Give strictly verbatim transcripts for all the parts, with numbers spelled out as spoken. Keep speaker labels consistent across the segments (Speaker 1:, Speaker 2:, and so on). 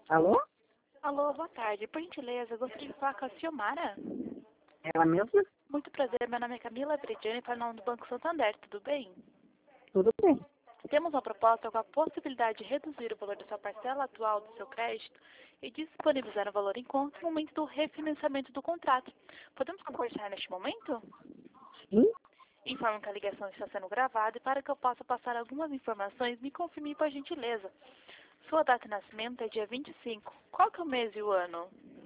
Speaker 1: Alô?
Speaker 2: Alô, boa tarde. Por gentileza, eu gostaria de falar com a Silmara.
Speaker 1: Ela mesma?
Speaker 2: Muito prazer, meu nome é Camila Brediani, para o nome do Banco Santander, tudo bem?
Speaker 1: Tudo bem.
Speaker 2: Temos uma proposta com a possibilidade de reduzir o valor da sua parcela atual do seu crédito e disponibilizar o valor em conta no momento do refinanciamento do contrato. Podemos conversar neste momento?
Speaker 1: Sim?
Speaker 2: Informo que a ligação está sendo gravada e para que eu possa passar algumas informações, me confirme por gentileza. Sua data de nascimento é dia vinte e cinco. Qual que é o mês e o ano?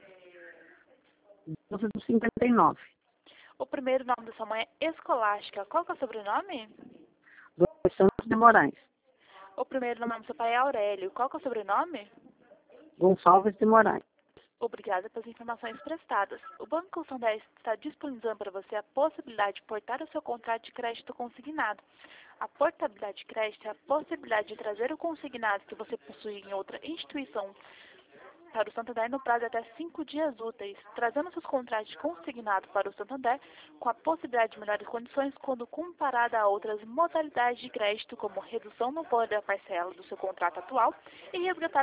Speaker 1: doze do cinquenta e nove.
Speaker 2: O primeiro nome da sua mãe é Escolástica. Qual que é o sobrenome?
Speaker 1: Dois Santos de Moraes.
Speaker 2: O primeiro nome do seu pai é Aurélio. Qual que é o sobrenome?
Speaker 1: Gonçalves de Moraes.
Speaker 2: Obrigada pelas informações prestadas. O Banco Santander está disponibilizando para você a possibilidade de portar o seu contrato de crédito consignado. A portabilidade de crédito é a possibilidade de trazer o consignado que você possui em outra instituição para o Santander no prazo de até cinco dias úteis, trazendo seus contratos consignados para o Santander com a possibilidade de melhores condições quando comparada a outras modalidades de crédito, como redução no valor da parcela do seu contrato atual e resgatar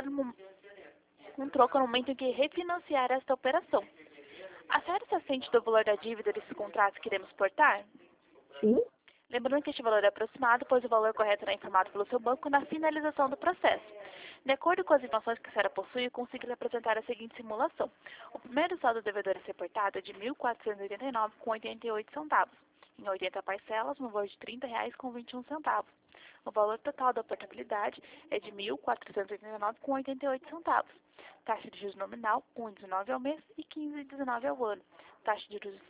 Speaker 2: um troco no momento em que refinanciar esta operação. A senhora se assente do valor da dívida desses contratos que iremos portar?
Speaker 1: Sim?
Speaker 2: Lembrando que este valor é aproximado, pois o valor correto será informado pelo seu banco na finalização do processo. De acordo com as informações que a senhora possui, eu consigo lhe apresentar a seguinte simulação. O primeiro saldo devedor a ser portado é de mil quatrocentos e oitenta e nove reais com oitenta e oito centavos, em oitenta parcelas, no valor de trinta reais com vinte e um centavos. O valor total da portabilidade é de mil quatrocentos e oitenta e nove reais com oitenta e oito centavos. Taxa de juros nominal, um vírgula dezenove ao mês e quinze vírgula dezenove ao ano. Taxa de juros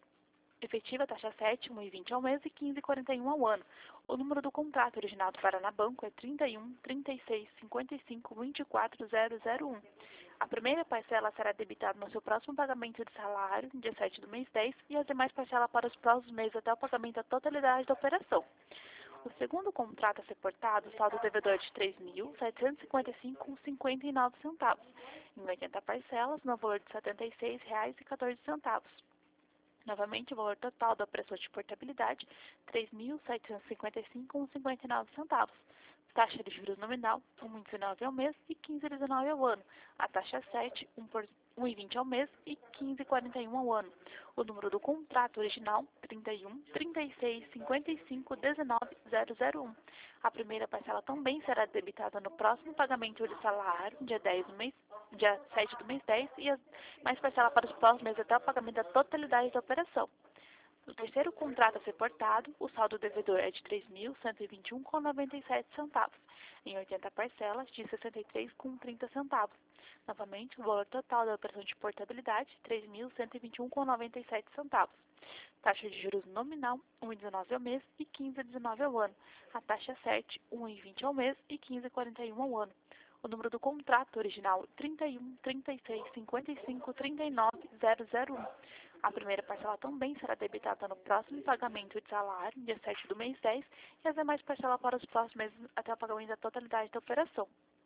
Speaker 2: efetiva, taxa sete, um vírgula vinte ao mês e quinze vírgula quarenta e um ao ano. O número do contrato original do Paraná Banco é trinta e um, trinta e seis, cinquenta e cinco, vinte e quatro, zero zero um. A primeira parcela será debitada no seu próximo pagamento de salário, no dia sete do mês dez, e as demais parcelas para os próximos meses até o pagamento da totalidade da operação. O segundo contrato a ser portado, o saldo devedor de três mil setecentos e cinquenta e cinco reais com cinquenta e nove centavos, em oitenta parcelas, no valor de setenta e seis reais e quatorze centavos. Novamente, o valor total da operação de portabilidade, três mil setecentos e cinquenta e cinco reais com cinquenta e nove centavos. Taxa de juros nominal, um vírgula dezenove ao mês e quinze vírgula dezenove ao ano. A taxa sete, um vírgula vinte ao mês e quinze vírgula quarenta e um ao ano. O número do contrato original, trinta e um, trinta e seis, cinquenta e cinco, dezenove, zero zero um. A primeira parcela também será debitada no próximo pagamento de salário, dia dez do mês, dia sete do mês dez, e as mais parcela para os próximos meses até o pagamento da totalidade da operação. No terceiro contrato a ser portado, o saldo devedor é de três mil cento e vinte e um reais com noventa e sete centavos, em oitenta parcelas de sessenta e três reais com trinta centavos. Novamente, o valor total da operação de portabilidade, três mil cento e vinte e um reais com noventa e sete centavos. Taxa de juros nominal, um vírgula dezenove ao mês e quinze vírgula dezenove ao ano. A taxa sete, um vírgula vinte ao mês e quinze vírgula quarenta e um ao ano. O número do contrato original, trinta e um, trinta e seis, cinquenta e cinco, trinta e nove, zero zero um. A primeira parcela também será debitada no próximo pagamento de salário, dia sete do mês dez, e as demais parcelas para os próximos meses até o pagamento da totalidade da operação.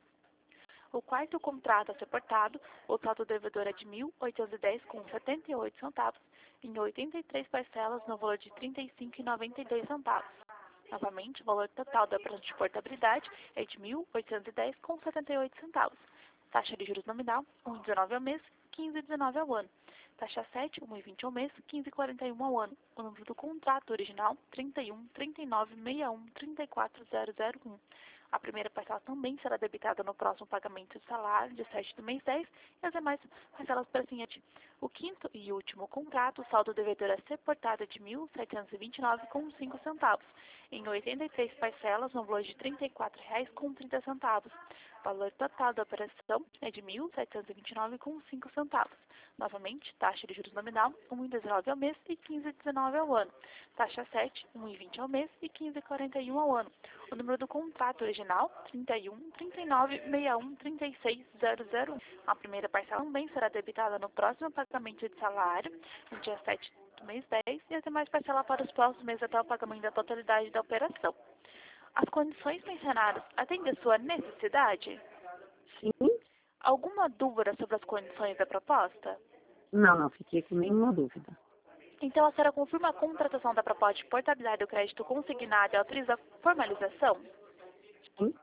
Speaker 2: O quarto contrato a ser portado, o saldo devedor é de mil oitocentos e dez reais com setenta e oito centavos, em oitenta e três parcelas no valor de trinta e cinco reais e noventa e dois centavos. Novamente, o valor total da operação de portabilidade é de mil oitocentos e dez reais com setenta e oito centavos. Taxa de juros nominal, um vírgula dezenove ao mês, quinze vírgula dezenove ao ano. Taxa sete, um vírgula vinte ao mês, quinze vírgula quarenta e um ao ano. O número do contrato original, trinta e um, trinta e nove, sessenta e um, trinta e quatro, zero zero um. A primeira parcela também será debitada no próximo pagamento de salário, dia sete do mês dez, e as demais parcelas para seguinte. O quinto e último contrato, o saldo devedor a ser portado é de mil setecentos e vinte e nove reais com cinco centavos, em oitenta e três parcelas, no valor de trinta e quatro reais com trinta centavos. O valor total da operação é de mil setecentos e vinte e nove reais com cinco centavos. Novamente, taxa de juros nominal, um vírgula dezenove ao mês e quinze vírgula dezenove ao ano. Taxa sete, um vírgula vinte ao mês e quinze vírgula quarenta e um ao ano. O número do contrato original, trinta e um, trinta e nove, sessenta e um, trinta e seis, zero zero um. A primeira parcela também será debitada no próximo pagamento de salário, no dia sete do mês dez, e as demais parcelas para os próximos meses até o pagamento da totalidade da operação. As condições mencionadas atendem a sua necessidade?
Speaker 1: Sim?
Speaker 2: Alguma dúvida sobre as condições da proposta?
Speaker 1: Não, não fiquei com nenhuma dúvida.
Speaker 2: Então, a senhora confirma a contratação da proposta de portabilidade do crédito consignado e autoriza a formalização?
Speaker 1: Sim?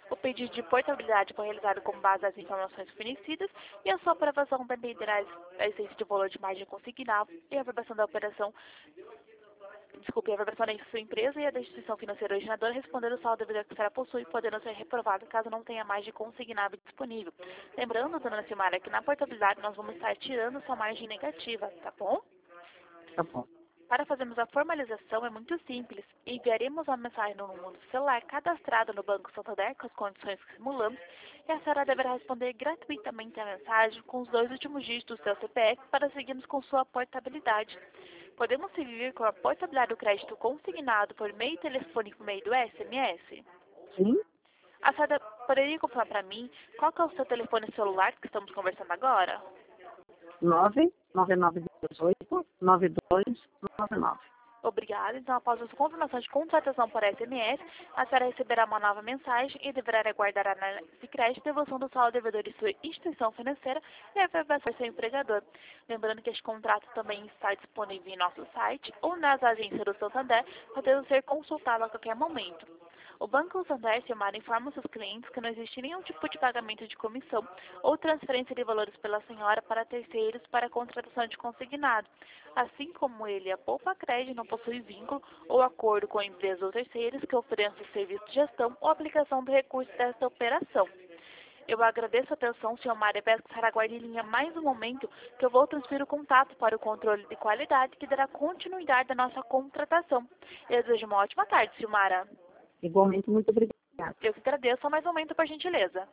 Speaker 2: O pedido de portabilidade foi realizado com base nas informações fornecidas e a sua aprovação dependerá da existência de valor de margem consignável e a aprovação da operação Desculpe, a versão da sua empresa e a da instituição financeira originadora respondendo o saldo devedor que será possui, podendo ser reprovado caso não tenha mais de consignável disponível. Lembrando, dona Silmara, que na portabilidade nós vamos estar tirando sua margem negativa, tá bom?
Speaker 1: Tá bom.
Speaker 2: Para fazermos a formalização é muito simples. Enviaremos uma mensagem no número do celular cadastrado no Banco Santander com as condições que simulamos e a senhora deverá responder gratuitamente a mensagem com os dois últimos dígitos do seu C P F para seguirmos com sua portabilidade. Podemos seguir com a portabilidade do crédito consignado por meio telefônico por meio do S M S?
Speaker 1: Sim?
Speaker 2: A senhora poderia confirmar para mim qual que é o seu telefone celular que estamos conversando agora?
Speaker 1: nove nove nove oito nove dois nove nove.
Speaker 2: Obrigada. Então, após a sua confirmação de contratação por S M S, a senhora receberá uma nova mensagem e deverá aguardar a análise de crédito, devolução do saldo devedor de sua instituição financeira e a aprovação do seu empregador. Lembrando que este contrato também está disponível em nosso site ou nas agências do Santander, podendo ser consultado a qualquer momento. O Banco Santander, Silmara, informa os seus clientes que não existe nenhum tipo de pagamento de comissão ou transferência de valores pela senhora para terceiros para a contratação de consignado. Assim como ele, a Poupa Crédito não possui vínculo ou acordo com empresas ou terceiros que ofereçam serviço de gestão ou aplicação do recurso desta operação. Eu agradeço a atenção, senhor Mário, e peço que a senhora aguarde em linha mais um momento, que eu vou transferir o contato para o controle de qualidade, que dará continuidade à nossa contratação. Eu desejo uma ótima tarde, Silmara.
Speaker 1: Igualmente, muito obrigada.
Speaker 2: Eu que agradeço. Só mais um momento, por gentileza.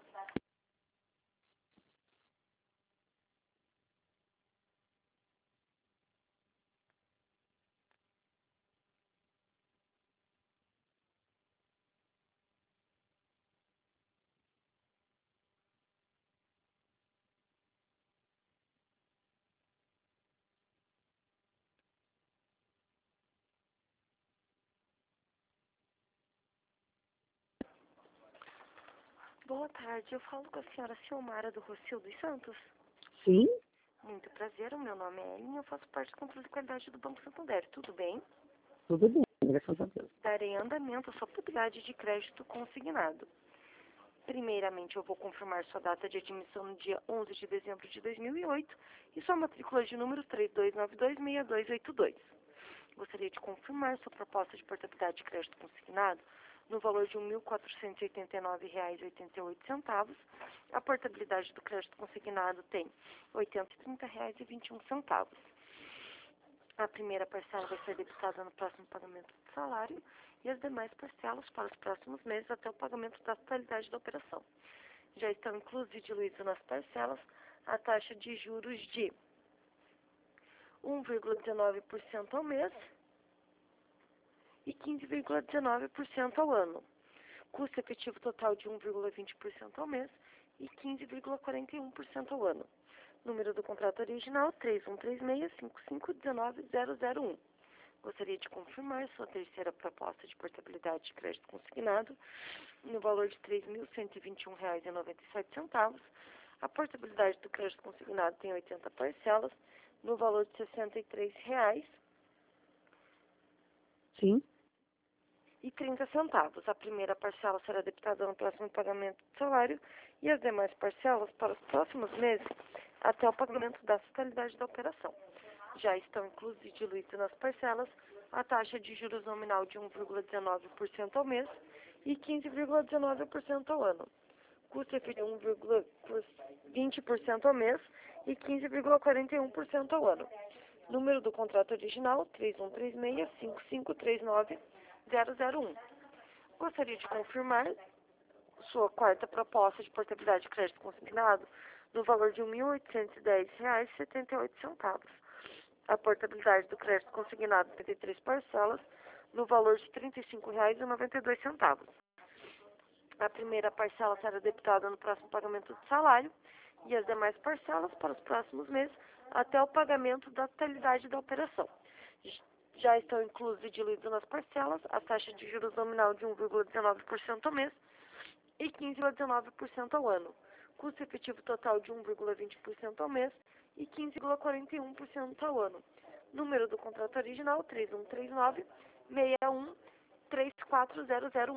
Speaker 3: Boa tarde, eu falo com a senhora Silmara do Rocio dos Santos.
Speaker 1: Sim?
Speaker 3: Muito prazer, o meu nome é Ellen e eu faço parte do controle de qualidade do Banco Santander. Tudo bem?
Speaker 1: Tudo bem, graças a Deus.
Speaker 3: Darei andamento à sua propriedade de crédito consignado. Primeiramente, eu vou confirmar sua data de admissão no dia onze de dezembro de dois mil e oito e sua matrícula de número três dois nove dois seis dois oito dois. Gostaria de confirmar sua proposta de portabilidade de crédito consignado no valor de mil quatrocentos e oitenta e nove reais e oitenta e oito centavos. A portabilidade do crédito consignado tem oitocentos e trinta reais e vinte e um centavos. A primeira parcela vai ser debitada no próximo pagamento do salário e as demais parcelas para os próximos meses até o pagamento da totalidade da operação. Já estão inclusos e diluídos nas parcelas a taxa de juros de um vírgula dezenove por cento ao mês e quinze vírgula dezenove por cento ao ano. Custo efetivo total de um vírgula vinte por cento ao mês e quinze vírgula quarenta e um por cento ao ano. Número do contrato original três um três seis, cinco cinco um nove zero zero um. Gostaria de confirmar sua terceira proposta de portabilidade de crédito consignado no valor de três mil cento e vinte e um reais e noventa e sete centavos. A portabilidade do crédito consignado tem oitenta parcelas no valor de sessenta e três reais
Speaker 1: Sim?
Speaker 3: e trinta centavos. A primeira parcela será debitada no próximo pagamento do salário e as demais parcelas para os próximos meses até o pagamento da totalidade da operação. Já estão inclusos e diluídos nas parcelas a taxa de juros nominal de um vírgula dezenove por cento ao mês e quinze vírgula dezenove por cento ao ano. Custo efetivo de um vírgula vinte por cento ao mês e quinze vírgula quarenta e um por cento ao ano. Número do contrato original três um três seis, cinco cinco três nove zero zero um. Gostaria de confirmar sua quarta proposta de portabilidade de crédito consignado no valor de mil oitocentos e dez reais e setenta e oito centavos. A portabilidade do crédito consignado tem trinta e três parcelas no valor de trinta e cinco reais e noventa e dois centavos. A primeira parcela será debitada no próximo pagamento do salário e as demais parcelas para os próximos meses até o pagamento da totalidade da operação. Já estão inclusos e diluídos nas parcelas a taxa de juros nominal de um vírgula dezenove por cento ao mês e quinze vírgula dezenove por cento ao ano. Custo efetivo total de um vírgula vinte por cento ao mês e quinze vírgula quarenta e um por cento ao ano. Número do contrato original três um três nove, seis um, três quatro zero zero um.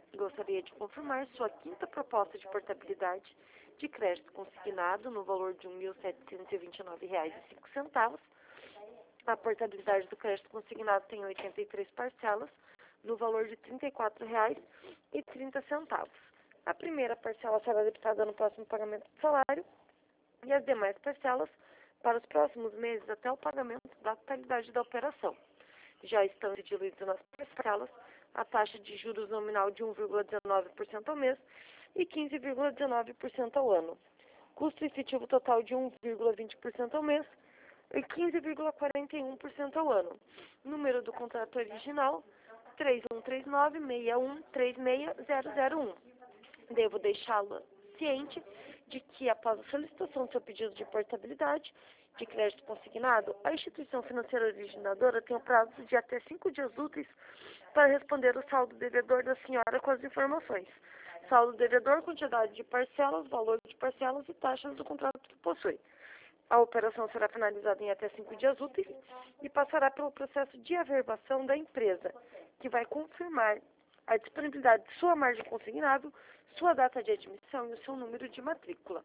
Speaker 3: Gostaria de confirmar sua quinta proposta de portabilidade de crédito consignado no valor de mil setecentos e vinte e nove reais e cinco centavos. A portabilidade do crédito consignado tem oitenta e três parcelas, no valor de trinta e quatro reais e trinta centavos. A primeira parcela será debitada no próximo pagamento do salário e as demais parcelas para os próximos meses até o pagamento da totalidade da operação. Já estão diluídos nas parcelas a taxa de juros nominal de um vírgula dezenove por cento ao mês e quinze vírgula dezenove por cento ao ano. Custo efetivo total de um vírgula vinte por cento ao mês e quinze vírgula quarenta e um por cento ao ano. Número do contrato original três um três nove, seis um três seis zero zero um. Devo deixá-la ciente de que, após a solicitação do seu pedido de portabilidade de crédito consignado, a instituição financeira originadora tem o prazo de até cinco dias úteis para responder o saldo devedor da senhora com as informações. Saldo devedor, quantidade de parcelas, valor de parcelas e taxas do contrato que possui. A operação será finalizada em até cinco dias úteis e passará pelo processo de averbação da empresa, que vai confirmar a disponibilidade de sua margem consignável, sua data de admissão e o seu número de matrícula.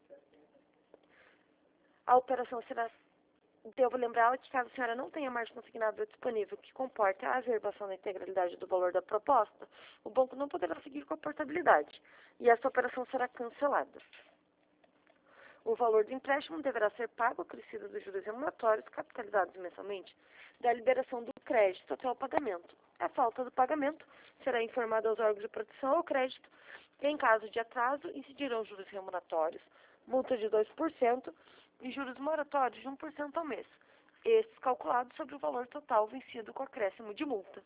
Speaker 3: A operação será... Devo lembrá-la que, caso a senhora não tenha margem consignável disponível que comporte a averbação da integralidade do valor da proposta, o banco não poderá seguir com a portabilidade e essa operação será cancelada. O valor do empréstimo deverá ser pago acrescido dos juros remuneratórios capitalizados mensalmente da liberação do crédito até o pagamento. A falta do pagamento será informada aos órgãos de proteção ao crédito e, em caso de atraso, incidirão juros remuneratórios, multa de dois por cento e juros moratórios de um por cento ao mês, estes calculados sobre o valor total vencido com acréscimo de multa.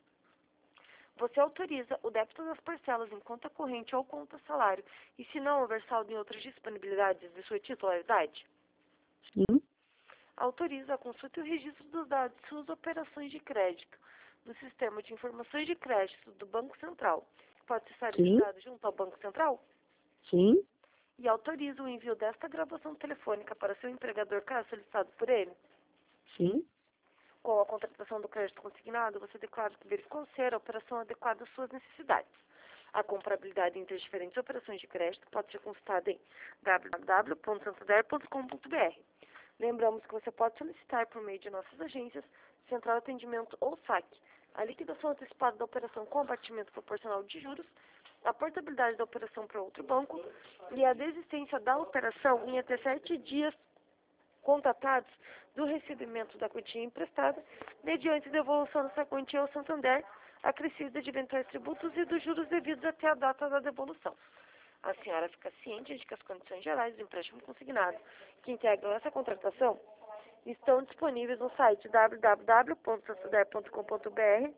Speaker 3: Você autoriza o débito das parcelas em conta corrente ou conta salário e, se não houver saldo em outras disponibilidades de sua titularidade?
Speaker 1: Sim.
Speaker 3: Autoriza a consulta e o registro dos dados de suas operações de crédito no Sistema de Informações de Crédito do Banco Central, que pode ser registrado junto ao Banco Central?
Speaker 1: Sim.
Speaker 3: E autoriza o envio desta gravação telefônica para seu empregador, caso solicitado por ele?
Speaker 1: Sim.
Speaker 3: Com a contratação do crédito consignado, você declara que verificou ser a operação adequada às suas necessidades. A comparabilidade entre as diferentes operações de crédito pode ser consultada em w w w ponto santander ponto com ponto b r. Lembramos que você pode solicitar por meio de nossas agências, Central Atendimento ou S A C, a liquidação antecipada da operação com abatimento proporcional de juros, a portabilidade da operação para outro banco e a desistência da operação em até sete dias contatados do recebimento da quantia emprestada, mediante devolução dessa quantia ao Santander, acrescida de eventuais tributos e dos juros devidos até a data da devolução. A senhora fica ciente de que as condições gerais do empréstimo consignado que integram essa contratação estão disponíveis no site w w w ponto santander ponto com ponto b r,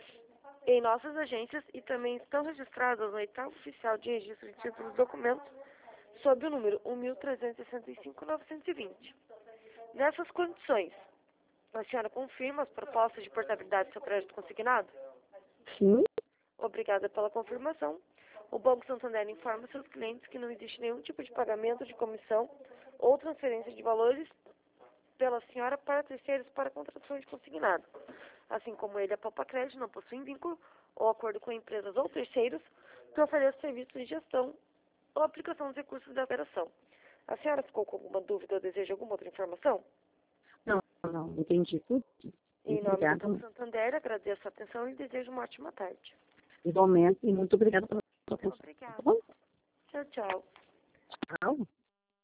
Speaker 3: em nossas agências e também estão registradas no edital oficial de registro de títulos e documentos sob o número um mil trezentos e sessenta e cinco, novecentos e vinte. Nessas condições, a senhora confirma as propostas de portabilidade do seu crédito consignado?
Speaker 1: Sim.
Speaker 3: Obrigada pela confirmação. O Banco Santander informa seus clientes que não existe nenhum tipo de pagamento de comissão ou transferência de valores pela senhora para terceiros para contratação de consignado. Assim como ele, a Poupa Crédito não possui vínculo ou acordo com empresas ou terceiros que ofereçam serviços de gestão ou aplicação dos recursos da operação. A senhora ficou com alguma dúvida ou deseja alguma outra informação?
Speaker 1: Não, não, entendi tudo.
Speaker 3: Em nome
Speaker 1: Obrigada.
Speaker 3: do Banco Santander, agradeço a atenção e desejo uma ótima tarde.
Speaker 1: Igualmente, e muito obrigada pela sua atenção.
Speaker 3: Obrigada.
Speaker 1: Tá bom?
Speaker 3: Tchau, tchau.
Speaker 1: Tchau.